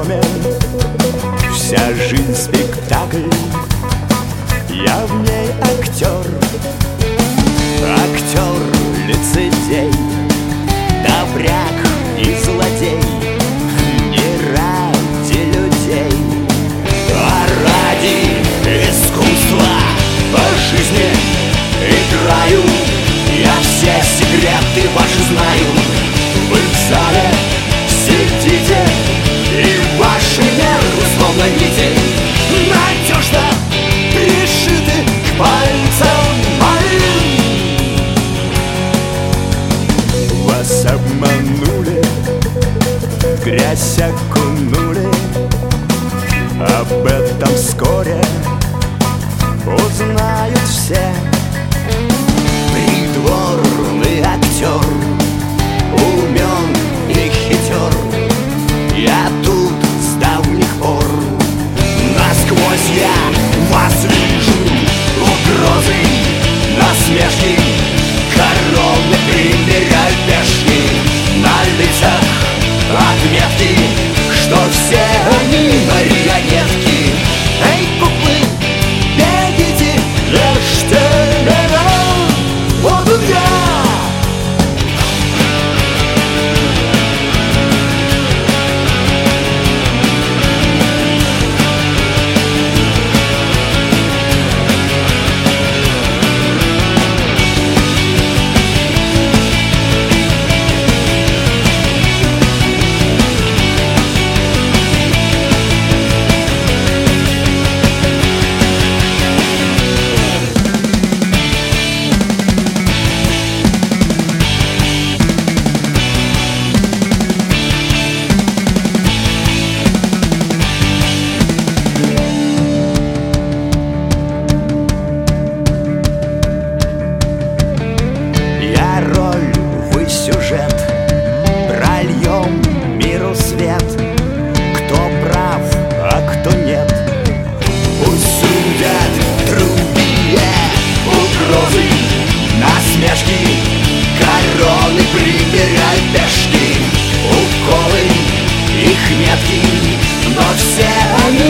доме. Вся жизнь спектакль, я в ней актер. Актер, лицедей, добряк и злодей. Не ради людей, а ради искусства. По жизни играю, я все секреты ваши знаю. Вы в зале сидите, и ваши нервы словно нити надежно пришиты к пальцам моим. Вас обманули, в грязь окунули. Об этом вскоре узнают все. Придворный актер, умен и хитер. Я тут с давних пор. Насквозь я вас вижу. Угрозы, насмешки, короны примеряют пешки. На лицах отметки, что все они марионетки. Эй, куклы, бегите, ешьте меня, вот он я. Прольем миру свет, кто прав, а кто нет. Пусть судят другие угрозы, насмешки, короны примеряют пешки. Уколы, их метки, но все они